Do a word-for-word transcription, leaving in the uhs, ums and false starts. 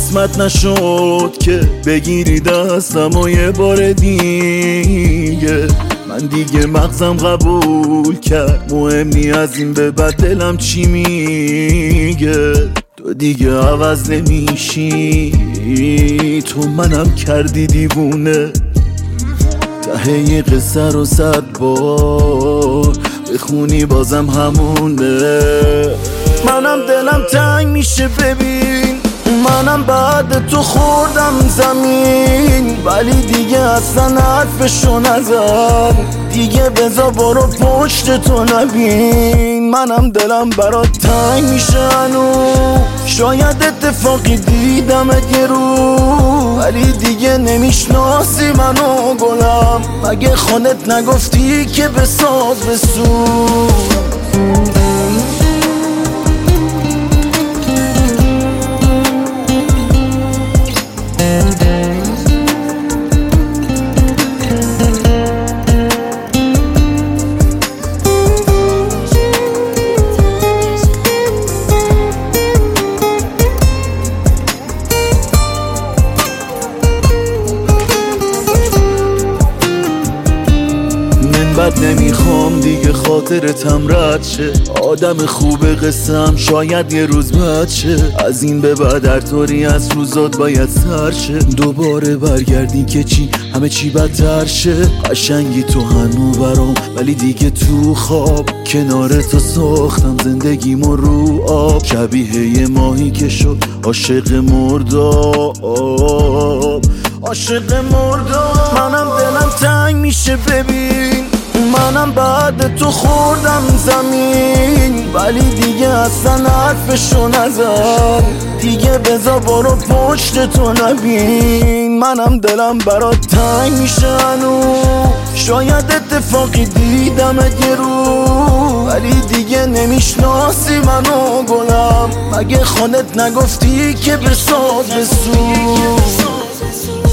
قسمت نشد که بگیری دستم و یه بار دیگه. من دیگه مغزم قبول کرد مهم نی از این به بعد دلم چی میگه. تو دیگه عوض نمیشی، تو منم کردی دیوونه. ته یه قصه رو صد بار بخونی بازم همونه. منم دلم تنگ میشه ببین، منم بعد تو خوردم زمین، ولی دیگه اصلا حرفشو نزن. دیگه بذار برو پشت تو نبین. منم دلم برات تنگ میشه هنو، شاید اتفاقی دیدم یه رو، ولی دیگه نمیشناسی منو گلم. مگه خودت نگفتی که بساز بسو. بد نمیخوام دیگه خاطرتم رد شه. آدم خوب قسم شاید یه روز بد شه. از این به بعد هر طوری از روزات باید سر شه. دوباره برگردی که چی همه چی بدتر شه. قشنگی تو هنو برام ولی دیگه تو خواب. کنار تو ساختم زندگیمو رو آب. شبیه یه ماهی که شد عاشق مرداب، عاشق مرداب. منم دلم تنگ میشه ببین، منم بعد تو خوردم زمین، ولی دیگه اصلا حرفشو نزن. دیگه بذار برو پشت تو نبین. منم دلم برات تنگ میشه هنو، شاید اتفاقی دیدم یه رو، ولی دیگه نمیشناسی منو گلم. مگه خودت نگفتی که بساز بسو.